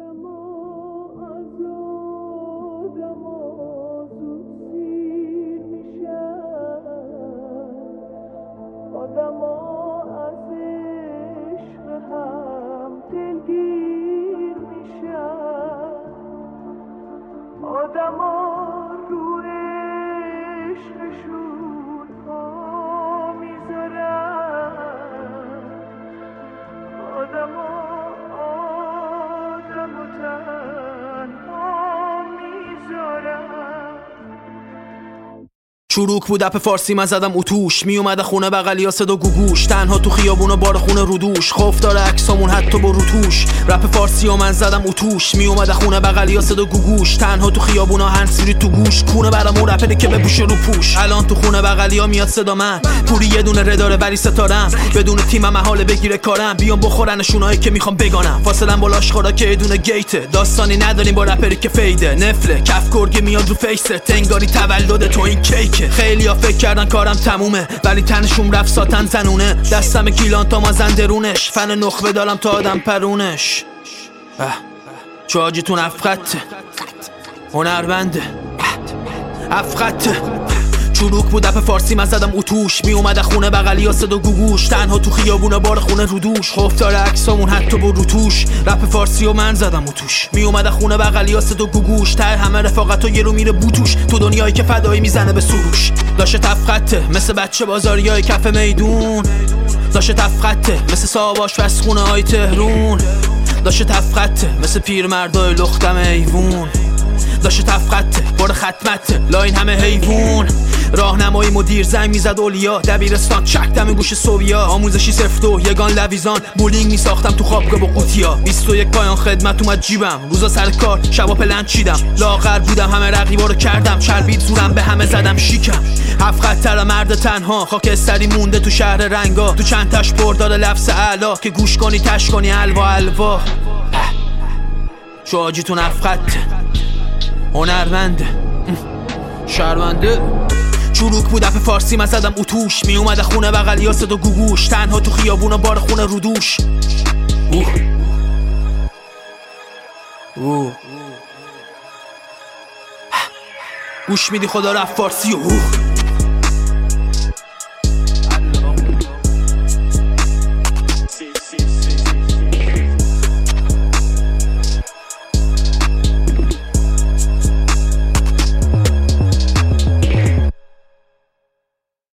چروک بود اپ فارسی من زدم اتوش می اومده خونه بغلیا صدا گوگوش تنها تو خیابونا بار خونه رو دوش خوف داره عکسامون حتی با روتوش رپ فارسی ها من زدم اتوش می اومده خونه بغلیا صدا گوگوش تنها تو خیابونا هنسفری تو گوش کونه برامون رپره که بپوشه رو پوش الان تو خونه بغلیا میاد صدا من پوری یه دونه رداره ولی ستارم بدون تیمم محاله بگیره کارم بیام بخورنشونایی که میخوام بگانم فاصله با لاشخورا که یه دونه گیته داستانی نداریم با رپری که فیده نفله کف گرگه میاد رو فیسه تنگاری تولد تو این کیک خیلی ها فکر کردن کارم تمومه ولی تنشون رفت ساتن زنونه دستم گیلان تا مازندرونش فن نخبه دارم تا آدم پرونش چو حاجیتون افخط هنرمنده افخط چروک بود اپ فارسی من زدم اتوش می اومده خونه بغلیا صدا گوگوش تنها تو خیابونا بار خونه رو دوش خوف داره عکسامون حتی با روتوش رپ فارسی و من زدم اتوش می اومده خونه بغلیا صدا گوگوش ته همه رفاقتا یه رو میره بوتوش تو دنیایی که فدایی میزنه به سروش داشه تفخطه مثل بچه بازاریای کف میدون داشه تفخطه مثل صاحباش پس خونه های تهرون داشه تفخطه مثل پیرمردای لختم ایوون داشه تفخطه بار ختمته لاین همه حیوون راهنمایی مدیر زنگ میزد اولیا دبیرستان چک دم گوش سویا آموزشی صفر دو یگان لویزان بولینگ میساختم تو خوابگاه با قوطیا 21 پایان خدمت اومد جیبم روزا سر کار شبا پلنگ چیدم لاغر بودم همه رقیبا رو کردم چربید زورم به همه زدم شیکم هفت تر مرد تنها خاکستری مونده تو شهر رنگا تو چند تاش پردار لفظ اعلا که گوش کنی تش کنی الوا الوا چو حاجیتون افخط هنرمنده شرمنده چروک بود اپ فارسی من زدم اتوش می اومده خونه بغلیا صدا گوگوش تنها تو خیابونا بار خونه رو دوش گوش میدی خدا رپ فارسی